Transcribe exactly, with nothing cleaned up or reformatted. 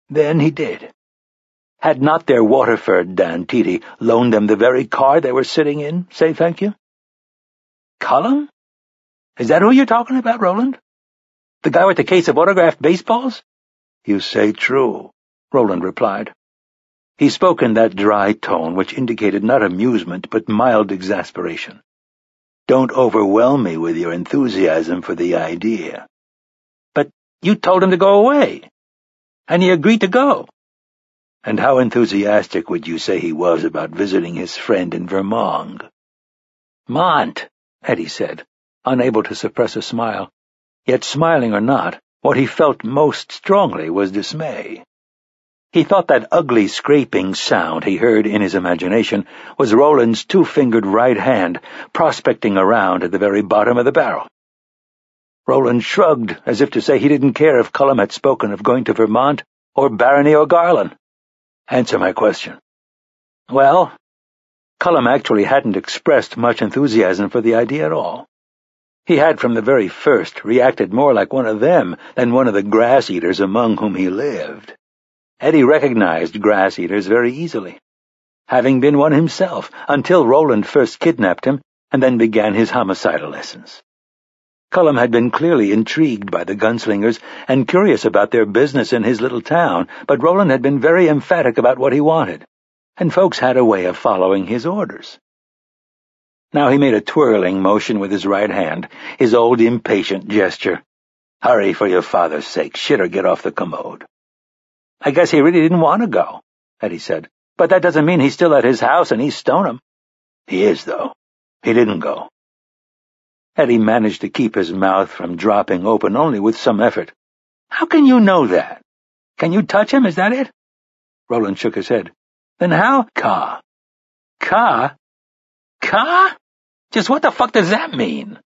Then he did. Had not their Waterford Dantiti loaned them the very car they were sitting in, say thank you? Cullum? Is that who you're talking about, Roland? The guy with the case of autographed baseballs? You say true, Roland replied. He spoke in that dry tone which indicated not amusement but mild exasperation. Don't overwhelm me with your enthusiasm for the idea. But you told him to go away, and he agreed to go. And how enthusiastic would you say he was about visiting his friend in Vermont? Mont, Eddie said, unable to suppress a smile. Yet smiling or not, what he felt most strongly was dismay. He thought that ugly scraping sound he heard in his imagination was Roland's two-fingered right hand prospecting around at the very bottom of the barrel. Roland shrugged, as if to say he didn't care if Cullum had spoken of going to Vermont or Barony or Garland. Answer my question. Well, Cullum actually hadn't expressed much enthusiasm for the idea at all. He had from the very first reacted more like one of them than one of the grass-eaters among whom he lived. Eddie recognized grass-eaters very easily, having been one himself, until Roland first kidnapped him and then began his homicidal lessons. Cullum had been clearly intrigued by the gunslingers and curious about their business in his little town, but Roland had been very emphatic about what he wanted, and folks had a way of following his orders. Now he made a twirling motion with his right hand, his old impatient gesture. Hurry for your father's sake, shit or get off the commode. I guess he really didn't want to go, Eddie said, but that doesn't mean he's still at his house in East Stoneham. He is, though. He didn't go. Eddie managed to keep his mouth from dropping open only with some effort. How can you know that? Can you touch him, is that it? Roland shook his head. Then how? Ka. Ka? Ka? Just what the fuck does that mean?